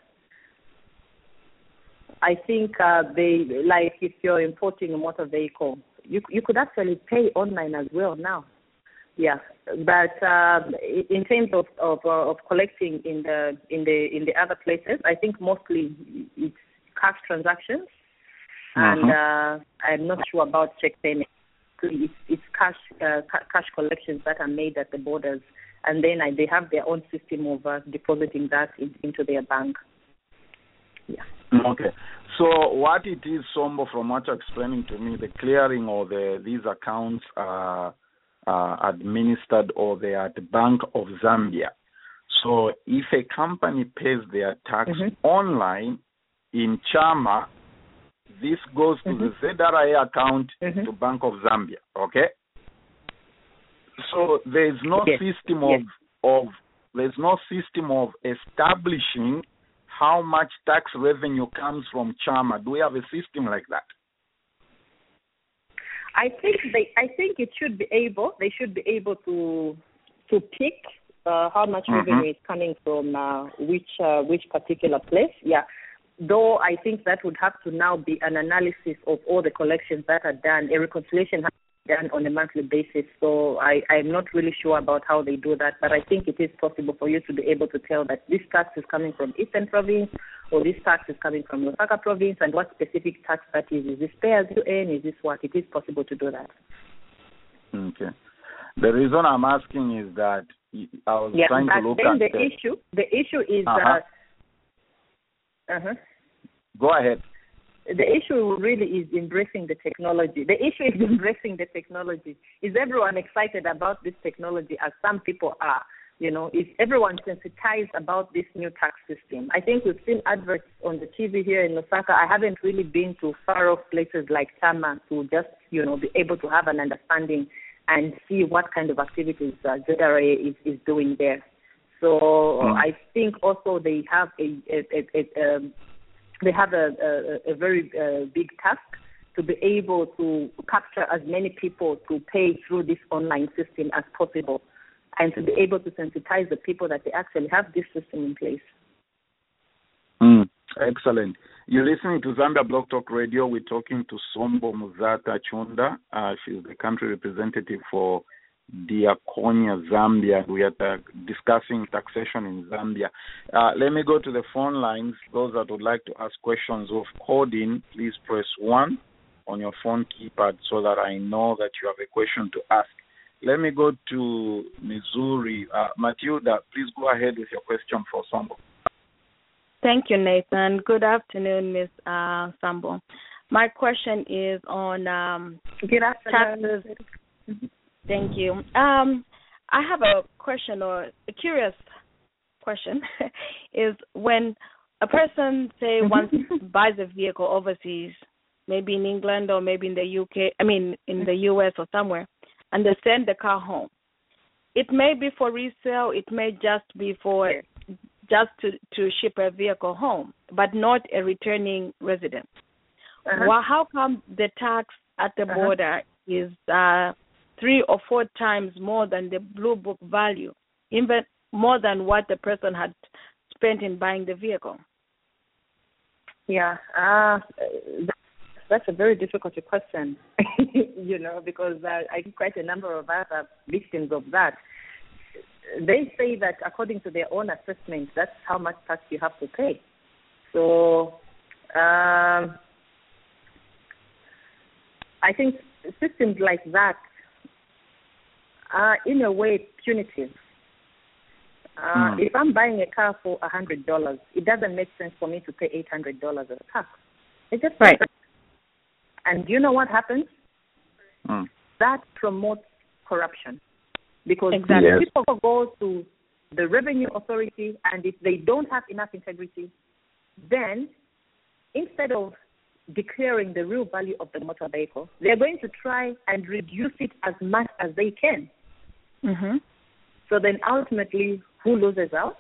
S4: I think uh, they, like if you're importing a motor vehicle, you you could actually pay online as well now. Yeah, but uh, in terms of of, uh, of collecting in the in the in the other places, I think mostly it's cash transactions, and uh, I'm not sure about check payments. It's, it's cash uh, ca- cash collections that are made at the borders, and then I, they have their own system of uh, depositing that in, into their bank. Yeah.
S3: Okay. So what it is, Sombo, from what you're explaining to me, the clearing or the these accounts are uh, administered or they are at the Bank of Zambia. So if a company pays their tax
S4: mm-hmm.
S3: online in Chama, this goes to
S4: mm-hmm.
S3: the Z R A account
S4: mm-hmm.
S3: to Bank of Zambia. Okay. So there is no
S4: yes.
S3: system of
S4: yes.
S3: of there's no system of establishing how much tax revenue comes from Chama. Do we have a system like that?
S4: I think they. I think it should be able. They should be able to to pick uh, how much
S3: mm-hmm.
S4: revenue is coming from uh, which uh, which particular place. Yeah. Though I think that would have to now be an analysis of all the collections that are done. A reconciliation has to be done on a monthly basis. So I, I'm not really sure about how they do that, but I think it is possible for you to be able to tell that this tax is coming from Eastern Province or this tax is coming from Lusaka Province, and what specific tax that is. Is this pay as you earn? Is this what? It is possible to do that.
S3: Okay. The reason I'm asking is that I was
S4: yeah,
S3: trying
S4: but
S3: to look
S4: then
S3: at
S4: the
S3: the
S4: issue. The issue is.
S3: Uh-huh.
S4: Uh, uh-huh.
S3: Go ahead.
S4: The issue really is embracing the technology. The issue is embracing the technology. Is everyone excited about this technology, as some people are? You know, is everyone sensitized about this new tax system? I think we've seen adverts on the T V here in Lusaka. I haven't really been to far-off places like Chama to just, you know, be able to have an understanding and see what kind of activities uh, Z R A is, is doing there. So mm. I think also they have a, a, a, a um, they have a, a, a very uh, big task to be able to capture as many people to pay through this online system as possible, and to be able to sensitize the people that they actually have this system in place.
S3: Mm, excellent. You're listening to Zambia Blog Talk Radio. We're talking to Sombo Muzata Chunda. Uh, she's the country representative for Diakonia, Zambia. We are uh, discussing taxation in Zambia. Uh, let me go to the phone lines. Those that would like to ask questions of coding, please press one on your phone keypad so that I know that you have a question to ask. Let me go to Missouri. Uh, Matilda, please go ahead with your question for Sambo.
S5: Thank you, Nathan. Good afternoon, Miz Uh, Sambo. My question is on um,
S4: Good afternoon.
S5: taxes. Thank you. Um, I have a question, or a curious question, is when a person, say, once buys a vehicle overseas, maybe in England or maybe in the U K, I mean, in the U S or somewhere, and they send the car home. It may be for resale. It may just be for just to, to ship a vehicle home, but not a returning resident.
S4: Uh-huh.
S5: Well, how come the tax at the
S4: uh-huh.
S5: border is uh, three or four times more than the Blue Book value, even more than what the person had spent in buying the vehicle?
S4: Yeah, uh, that's a very difficult question, you know, because uh, I think quite a number of us are victims of that. They say that according to their own assessment, that's how much tax you have to pay. So um, I think systems like that are in a way punitive. Uh, mm. If I'm buying a car for one hundred dollars, it doesn't make sense for me to pay eight hundred dollars as tax. It just
S5: right.
S4: And do you know what happens?
S3: Mm.
S4: That promotes corruption. Because
S5: exactly.
S3: yes.
S4: people go to the revenue authority, and if they don't have enough integrity, then instead of declaring the real value of the motor vehicle, they're going to try and reduce it as much as they can.
S5: Mm-hmm.
S4: So then ultimately, who loses out?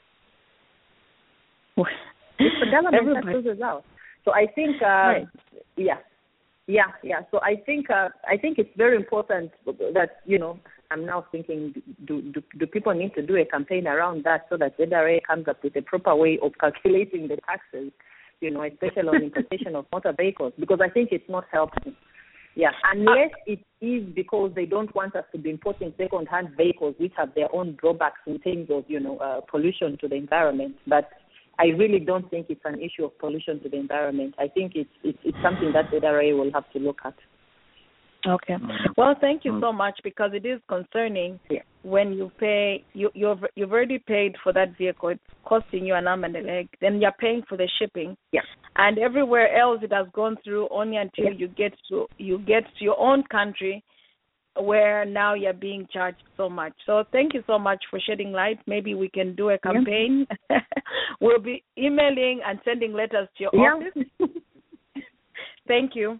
S4: It's the government
S5: Everybody.
S4: that loses out. So I think, uh,
S5: right.
S4: yeah, yeah, yeah. So I think, uh, I think it's very important that, you know, I'm now thinking, do, do do people need to do a campaign around that so that Z R A comes up with a proper way of calculating the taxes, you know, especially on importation of motor vehicles, because I think it's not helping. Yeah, unless it is because they don't want us to be importing second-hand vehicles which have their own drawbacks in terms of, you know, uh, pollution to the environment. But I really don't think it's an issue of pollution to the environment. I think it's it's, it's something that Z R A will have to look at.
S5: Okay. Well, thank you so much, because it is concerning
S4: Yeah.
S5: when you pay, you, you've, you've already paid for that vehicle. It's costing you an arm and a leg. Then you're paying for the shipping.
S4: Yeah.
S5: And everywhere else it has gone through only until
S4: Yeah.
S5: you get to you get to your own country, where now you're being charged so much. So thank you so much for shedding light. Maybe we can do a campaign. Yeah. We'll be emailing and sending letters to your
S4: Yeah.
S5: office. Thank you.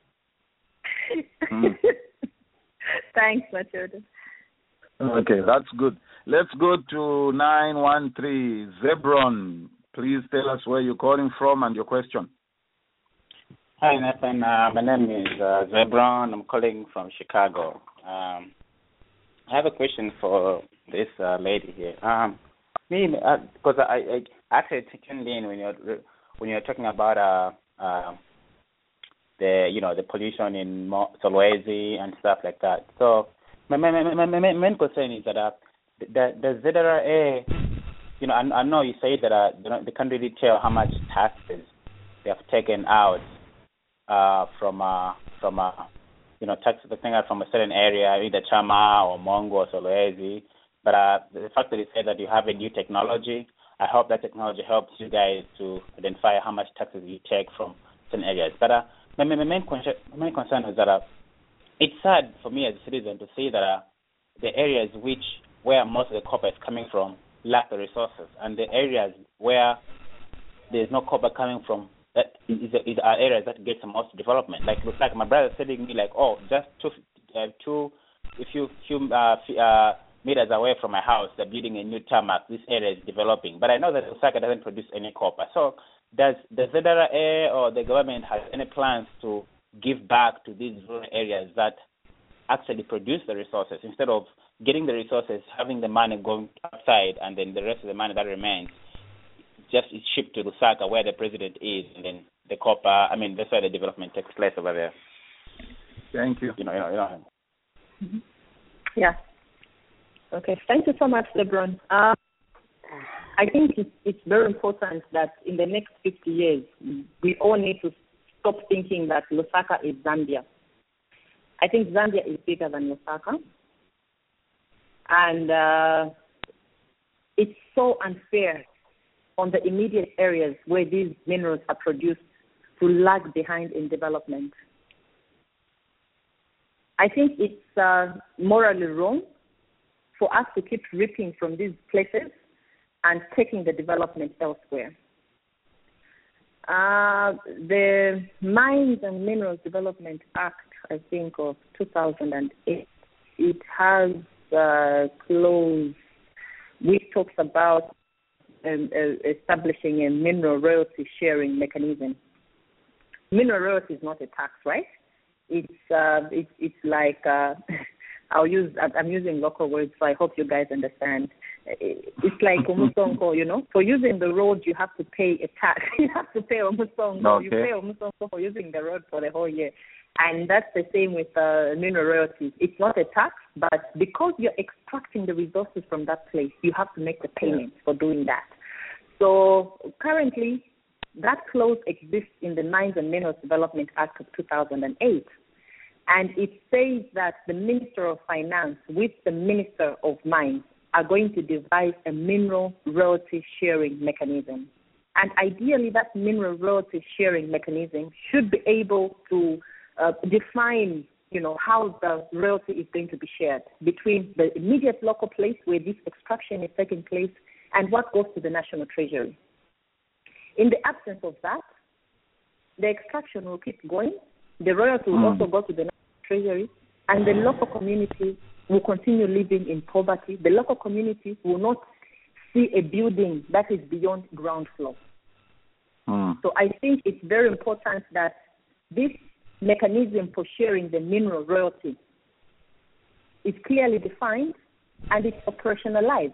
S3: Mm.
S4: Thanks, Matilda.
S3: Okay, that's good. Let's go to nine one three. Zebron, please tell us where you're calling from and your question.
S8: Hi, Nathan. Uh, my name is uh, Zebron. I'm calling from Chicago. Um, I have a question for this uh, lady here. Um, me, because uh, I, I actually tuned in when you're when you're talking about uh, uh, the you know the pollution in Mo- Solwezi and stuff like that. So my my my, my, my main concern is that uh, the the Z R A, you know, I, I know you say that uh, you know, they can't really tell how much taxes they have taken out uh, from uh, from uh, you know taxes taken out from a certain area, either Chama or Mongo or Solwezi. But uh, the fact that you say that you have a new technology, I hope that technology helps you guys to identify how much taxes you take from certain areas. But uh, my, my, main concern, my main concern is that uh, it's sad for me as a citizen to see that uh, the areas which where most of the copper is coming from lack the resources, and the areas where there's no copper coming from that is, is are areas that get the most development. Like looks like my brother telling me like, oh, just two, uh, two, a few few uh, uh, meters away from my house, they're building a new tarmac. This area is developing, but I know that Lusaka doesn't produce any copper. So does the Z R A or the government have any plans to give back to these rural areas that actually produce the resources, instead of getting the resources, having the money going outside, and then the rest of the money that remains just is shipped to Lusaka where the president is, and then the copper, I mean, that's where the development takes place over there.
S3: Thank you.
S8: You know, you know, you know.
S4: Mm-hmm. Yeah. Okay. Thank you so much, LeBron. Uh, I think it's, it's very important that in the next fifty years, we all need to stop thinking that Lusaka is Zambia. I think Zambia is bigger than Lusaka. And uh, it's so unfair on the immediate areas where these minerals are produced to lag behind in development. I think it's uh, morally wrong for us to keep ripping from these places and taking the development elsewhere. Uh, the Mines and Minerals Development Act, I think, of two thousand eight, it has a clause which talks about um, uh, establishing a mineral royalty sharing mechanism. Mineral royalty is not a tax, right? It's uh, it's it's like uh, I'll use I'm using local words, so I hope you guys understand. It's like Omusongo, you know. For using the road, you have to pay a tax. You have to pay Omusongo.
S3: Okay.
S4: You pay Omusongo for using the road for the whole year. And that's the same with uh, mineral royalties. It's not a tax, but because you're extracting the resources from that place, you have to make the payment for doing that. So currently, that clause exists in the Mines and Minerals Development Act of two thousand eight. And it says that the Minister of Finance with the Minister of Mines are going to devise a mineral royalty sharing mechanism. And ideally, that mineral royalty sharing mechanism should be able to uh, define, you know, how the royalty is going to be shared between the immediate local place where this extraction is taking place and what goes to the National Treasury. In the absence of that, the extraction will keep going, the royalty will mm. also go to the National Treasury, and the local community will continue living in poverty. The local community will not see a building that is beyond ground floor. Mm. So I think it's very important that this mechanism for sharing the mineral royalty is clearly defined and it's operationalized.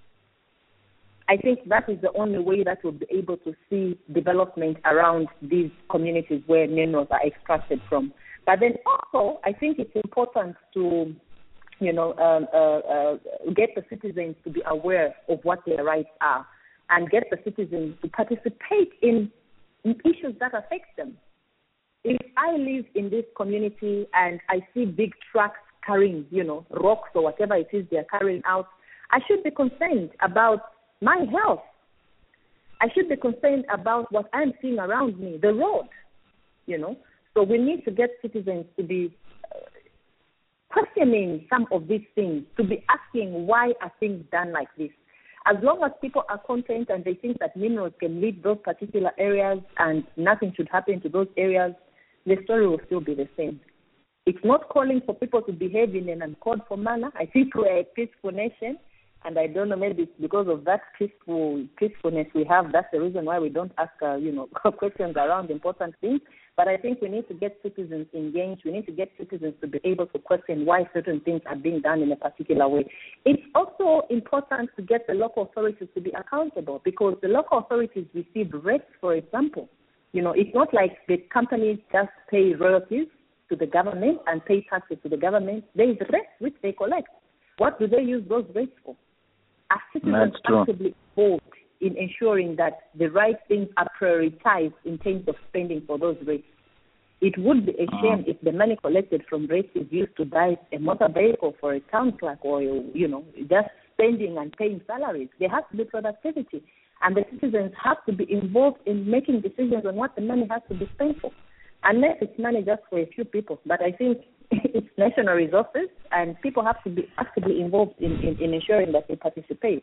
S4: I think that is the only way that we'll be able to see development around these communities where minerals are extracted from. But then also, I think it's important to, you know, um, uh, uh, get the citizens to be aware of what their rights are and get the citizens to participate in issues that affect them. if I live in this community and I see big trucks carrying, you know, rocks or whatever it is they're carrying out, I should be concerned about my health. I should be concerned about what I'm seeing around me, the road, you know. So we need to get citizens to be uh, questioning some of these things, to be asking why are things done like this. As long as people are content and they think that minerals can leave those particular areas and nothing should happen to those areas, the story will still be the same. It's not calling for people to behave in an uncalled for manner. I think we're a peaceful nation, and I don't know, maybe it's because of that peaceful peacefulness we have. That's the reason why we don't ask, uh, you know, questions around important things. But I think we need to get citizens engaged. We need to get citizens to be able to question why certain things are being done in a particular way. It's also important to get the local authorities to be accountable, because the local authorities receive rates, for example. You know, it's not like the companies just pay royalties to the government and pay taxes to the government. There is rates which they collect. What do they use those rates for? Are citizens actively involved in ensuring that the right things are prioritized in terms of spending for those rates? It would be a shame if the money collected from rates is used to buy a motor vehicle for a town clerk, or, you know, just spending and paying salaries. There has to be productivity, and the citizens have to be involved in making decisions on what the money has to be spent for, unless it's money just for a few people. But I think it's national resources, and people have to be actively involved in, in, in ensuring that they participate.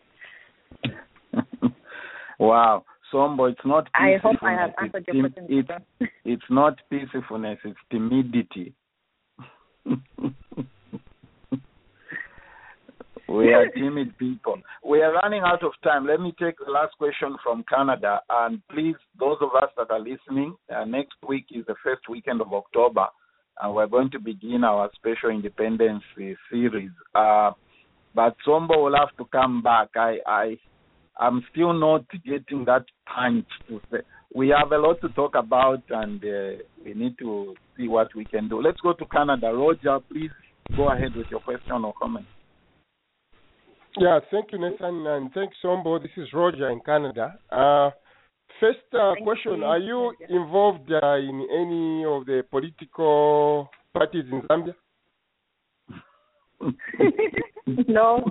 S3: Wow. Sombo, it's not
S4: I
S3: peacefulness.
S4: hope I have answered your
S3: it's,
S4: question.
S3: It's, it's not peacefulness, it's timidity. We are timid people. We are running out of time. Let me take the last question from Canada. And please, those of us that are listening, uh, next week is the first weekend of October, and we're going to begin our special independence uh, series. Uh, but Sombo will have to come back. I, I, I'm still not getting that punch to say. We have a lot to talk about, and uh, we need to see what we can do. Let's go to Canada. Roger, please go ahead with your question or comment.
S7: Yeah, thank you, Nathan, and thanks, Sombo. This is Roger in Canada. Uh, first uh, question, you. Are you involved uh, in any of the political parties in Zambia?
S4: No.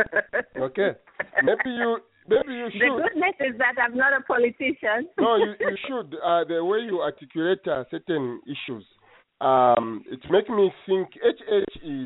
S7: Okay. Maybe you maybe you should.
S4: The goodness is that I'm not a politician.
S7: No, you, you should. Uh, the way you articulate uh, certain issues, um, it makes me think H H is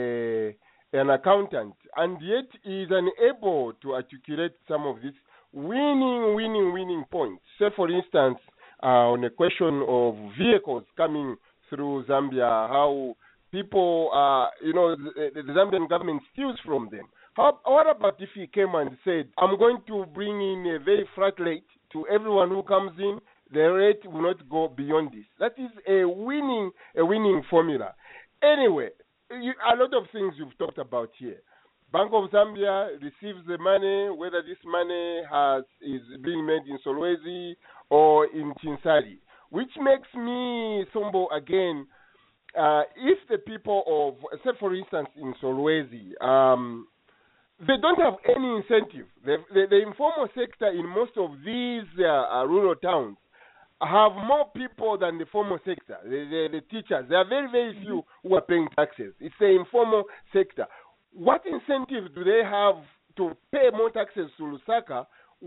S7: a an accountant, and yet he is unable to articulate some of these winning, winning, winning points. Say, for instance, uh, on a question of vehicles coming through Zambia, how people, uh, you know, the, the Zambian government steals from them. How, what about if he came and said, I'm going to bring in a very flat rate to everyone who comes in, the rate will not go beyond this. That is a winning, a winning formula. Anyway, You, a lot of things you've talked about here. Bank of Zambia receives the money, whether this money has is being made in Solwezi or in Chinsali, which makes me, Sombo, again, uh, if the people of, say for instance in Solwezi, um, they don't have any incentive. The, the, the informal sector in most of these uh, uh, rural towns have more people than the formal sector, the, the, the teachers. There are very, very few who are paying taxes. It's the informal sector. What incentive do they have to pay more taxes to Lusaka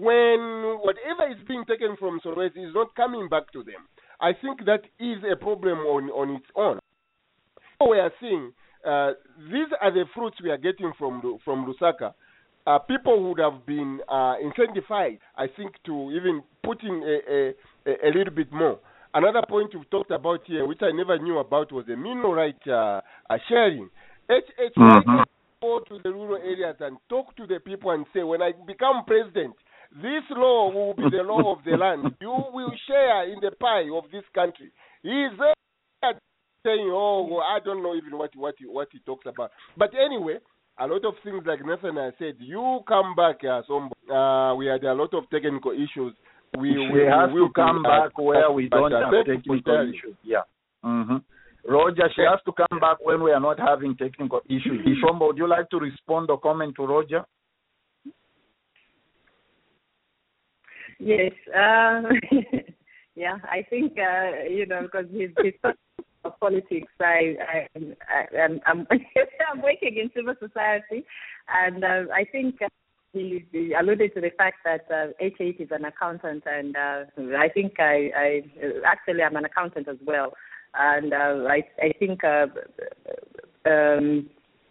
S7: when whatever is being taken from Solwezi is not coming back to them? I think that is a problem on, on its own. What we are seeing, uh, these are the fruits we are getting from, from Lusaka. Uh, people would have been uh, incentivized, I think, to even put in a, a A, a little bit more. Another point we've talked about here, which I never knew about, was the mineral right uh, uh, sharing. H H mm-hmm. Go to the rural areas and talk to the people and say, when I become president, this law will be the law of the land. You will share in the pie of this country. He is there saying, oh, well, I don't know even what, what, he, what he talks about. But anyway, a lot of things like Nathan has said, you come back, uh, Sombo. Uh, we had a lot of technical issues. We,
S3: we,
S7: we
S3: have
S7: we
S3: to come back where we don't
S7: uh,
S3: have technical issues. Yeah. Mm-hmm. Roger, she has to come back when we are not having technical issues. Ishombo, would you like to respond or comment to Roger?
S4: Yes. Uh, Yeah, I think uh, you know because he's, he's of politics. I, I, I I'm I'm, I'm working in civil society, and uh, I think he, he alluded to the fact that uh, H eight is an accountant, and uh, I think I, I actually I'm an accountant as well, and uh, I I think uh, um,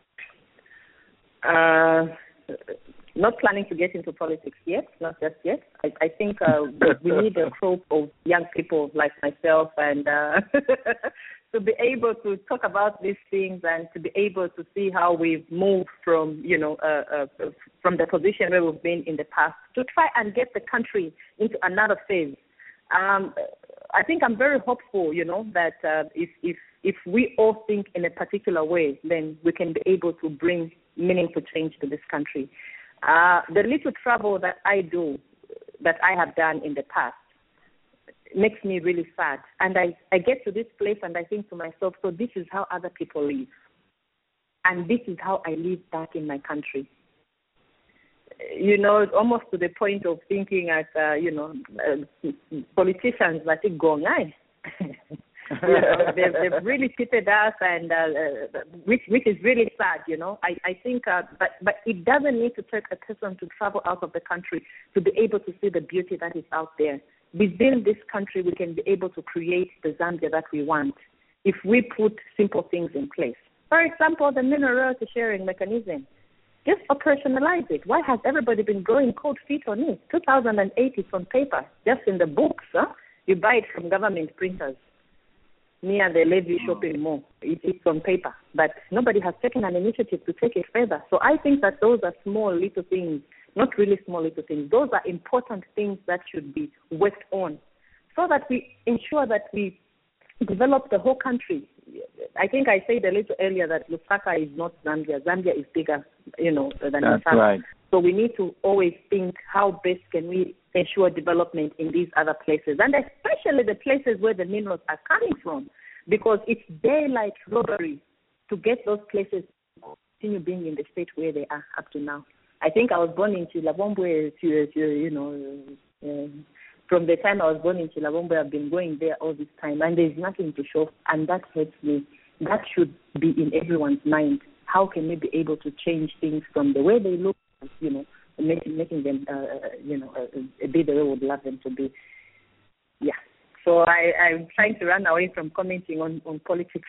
S4: uh, not planning to get into politics yet, not just yet. I, I think uh, we need a group of young people like myself and uh, to be able to talk about these things and to be able to see how we've moved from, you know, uh, uh, from the position where we've been in the past to try and get the country into another phase. Um, I think I'm very hopeful, you know, that uh, if, if, if we all think in a particular way, then we can be able to bring meaningful change to this country. Uh, the little travel that I do, that I have done in the past, makes me really sad. And I, I get to this place and I think to myself, so this is how other people live. And this is how I live back in my country. You know, almost to the point of thinking at, uh, you know, uh, politicians that it go ngai. You know, they've, they've really cheated us, and uh, uh, which which is really sad. You know, I I think, uh, but but it doesn't need to take a person to travel out of the country to be able to see the beauty that is out there. Within this country, we can be able to create the Zambia that we want if we put simple things in place. For example, the mineral royalty sharing mechanism. Just operationalize it. Why has everybody been growing cold feet on it? two thousand eight is on paper, just in the books. Huh? You buy it from government printers near the Levy shopping mall. It, it's on paper, but nobody has taken an initiative to take it further. So I think that those are small little things, not really small little things. Those are important things that should be worked on so that we ensure that we develop the whole country. I think I said a little earlier that Lusaka is not Zambia. Zambia is bigger, you know, than
S3: That's
S4: Lusaka.
S3: right.
S4: So we need to always think how best can we ensure development in these other places, and especially the places where the minerals are coming from, because it's daylight robbery to get those places to continue being in the state where they are up to now. I think I was born in Chilabombwe, you know, uh, from the time I was born in Chilabombwe, I've been going there all this time, and there's nothing to show, and that hurts me. That should be in everyone's mind. How can we be able to change things from the way they look, you know, making making them, uh, you know, uh, be the way we would love them to be. Yeah. So I, I'm trying to run away from commenting on, on politics.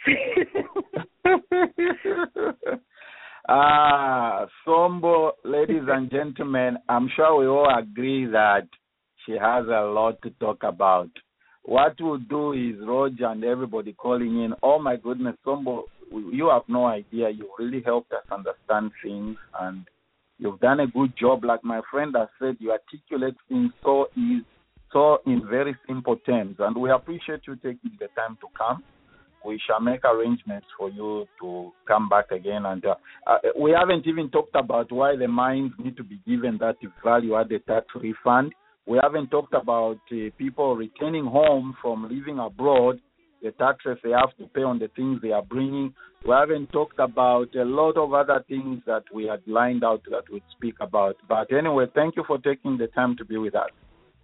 S3: Ah, Sombo, ladies and gentlemen, I'm sure we all agree that she has a lot to talk about. What we'll do is Roger and everybody calling in. Oh my goodness, Sombo, you have no idea. You really helped us understand things, and you've done a good job. Like my friend has said, you articulate things so easy, so in very simple terms, and we appreciate you taking the time to come. We shall make arrangements for you to come back again. And uh, uh, we haven't even talked about why the mines need to be given that value-added tax refund. We haven't talked about uh, people returning home from living abroad, the taxes they have to pay on the things they are bringing. We haven't talked about a lot of other things that we had lined out that we'd speak about. But anyway, thank you for taking the time to be with us.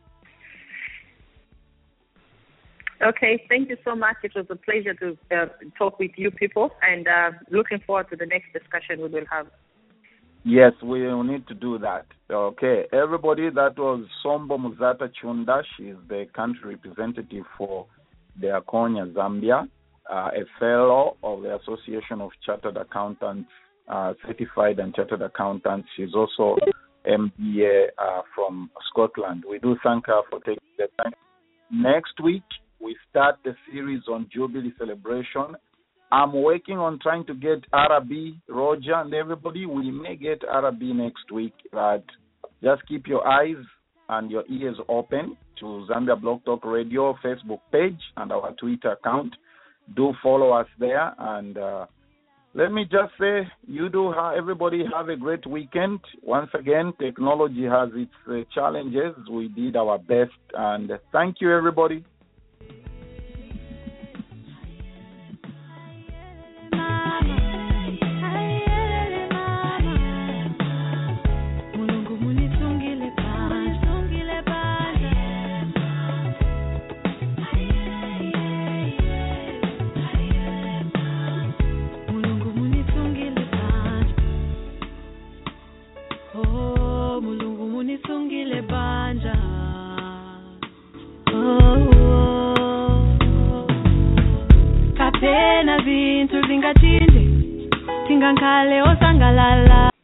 S4: Okay, thank you so much. It was a pleasure to uh, talk with you people, and uh, looking forward to the next discussion we will have.
S3: Yes, we will need to do that. Okay, everybody, that was Sombo Muzata Chunda. She is the country representative for the Akonya, Zambia, uh, a fellow of the Association of Chartered Accountants, uh, Certified and Chartered Accountants. She's also M B A uh, from Scotland. We do thank her for taking the time. Next week, we start the series on Jubilee celebration. I'm working on trying to get Arabi, Roger, and everybody. We may get Arabi next week, but just keep your eyes and your ears open to Zambia Blog Talk Radio Facebook page and our Twitter account. Do follow us there. And uh, let me just say, you do, ha- everybody have a great weekend. Once again, technology has its uh, challenges. We did our best. And thank you, everybody.
S2: zinthu zingachinje tingakhale osangalala